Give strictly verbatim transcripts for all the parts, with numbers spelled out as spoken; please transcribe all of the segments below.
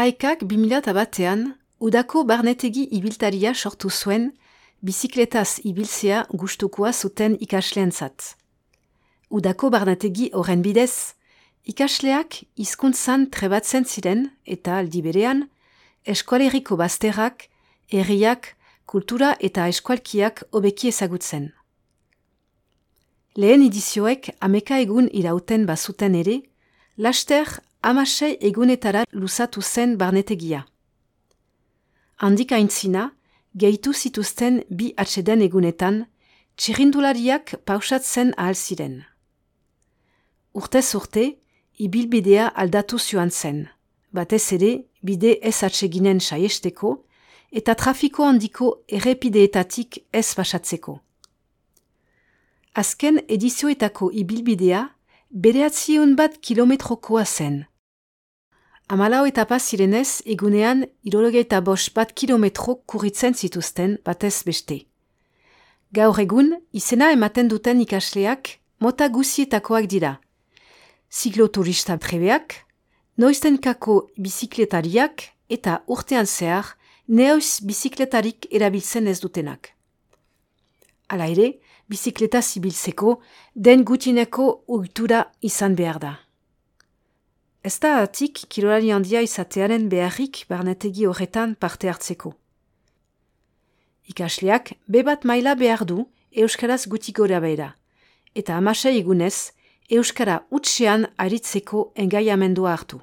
Aekak bi mila batean, udako barnetegi ibiltaria sortu zuen, bizikletaz ibiltzea gustukoa zuten ikasleentzat. Udako barnetegi horren bidez, ikasleak hizkuntzan trebatzen ziren eta aldi berean, eskoaleriko bazterrak, herriak, kultura eta eskualkiak hobeki ezagutzen. Lehen edizioek ameka egun irauten bazuten ere, laster hamasei egunetara luzatu zen barnetegia. Handik aintzina, gehitu zituzten bi atseden egunetan, txirrindulariak pausatzen ahal ziren. Urtez urte, ibilbidea aldatu joan zen, batez ere bide ez atseginen saiesteko eta trafiko handiko errepideetatik ez pasatzeko. Azken edizioetako ibilbidea bederatziehun bat kilometrokoa zen. Hamalau etapa zirenez egunean hirurogeita bost bat kilometro kurritzen zituzten batez beste. Gaur egun izena ematen duten ikasleak mota guzietakoak dira. Zikloturista trebeak, noiztenkako bizikletariak eta urtean zehar neoiz bizikletarik erabiltzen ez dutenak. Hala ere, bizikleta zibiltzeko den gutineko ohitura izan behar da. Ez da atik kirolari handia izatearen beharrik barnetegi horretan parte hartzeko. Ikasleak bebat maila behar du euskaraz guti gora behera, eta hamasei egunez euskara utxean aritzeko engaiamendua hartu.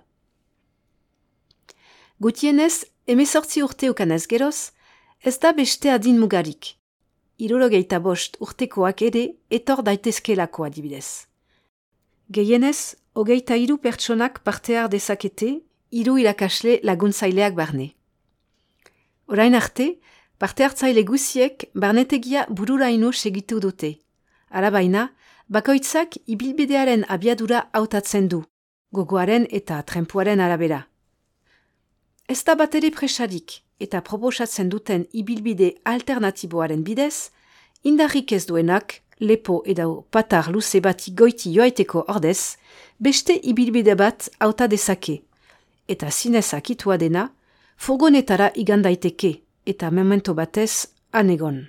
Gutienez, hemezortzi urte ukanez geroz, ez da beste adin mugarik. Hirurogeita bost urtekoak ere etor daitezkelako adibidez. Gehienez, hogeita hiru pertsonak parte har dezakete, hiru irakasle laguntzaileak barne. Orain arte, parte hartzaile guziek barnetegia bururaino segitu dute. Alabaina, bakoitzak ibilbidearen abiadura hautatzen du, gogoaren eta trenpuaren arabera. Ez da batere presarik eta proposatzen duten ibilbide alternatiboaren bidez, indarrik ez duenak, lepo edo patar luze bati goiti joaiteko ordez, beste ibilbide bat hauta dezake, eta zinez akitua dena, furgonetara igandaiteke eta memento batez anegon.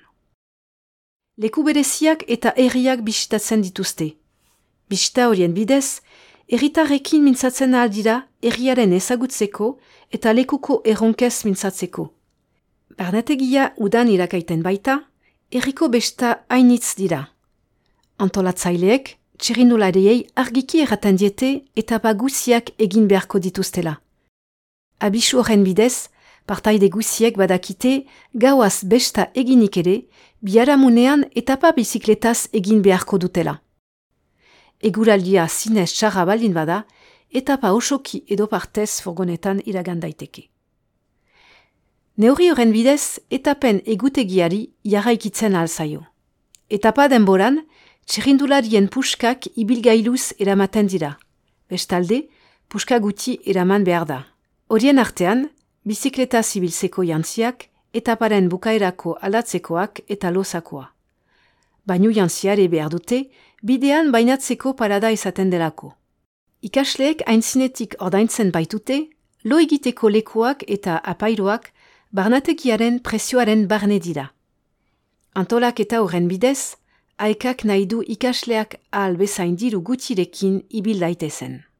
Leku bereziak eta herriak bisitatzen dituzte. Bisita horien bidez, herritarrekin mintzatzen ahal dira herriaren ezagutzeko eta lekuko erronkez mintzatzeko. Barnetegia udan irakaiten baita, herriko besta hainitz dira. Antolatzaileek, txirrindulariei argiki erraten diete eta baguziak egin beharko dituztela. Abisu horren bidez, partaide guziek badakite gauaz besta eginik ere, biharamunean etapa bizikletaz egin beharko dutela. Eguraldia zinez txarra baldin bada, etapa osoki edo partez furgonetan iragan daiteke. Neurri horren bidez, etapen egutegiari jarraikitzen alzaio. Etapa denboran, txirrindularien puskak ibilgailuz eramaten dira. Bestalde, puska guti eraman behar da. Horien artean, bizikleta zibiltzeko jantziak, etaparen bukaerako aldatzekoak eta lozakoa. Bainu jantziare behar dute, bidean bainatzeko parada izaten delako. Ikasleek aintzinetik ordaintzen baitute, lo egiteko lekuak eta apairoak barnategiaren prezioaren barne dira. Antolak eta horren bidez, Aekak nahi du ikasleak ahal bezain diru gutirekin ibil daitezen.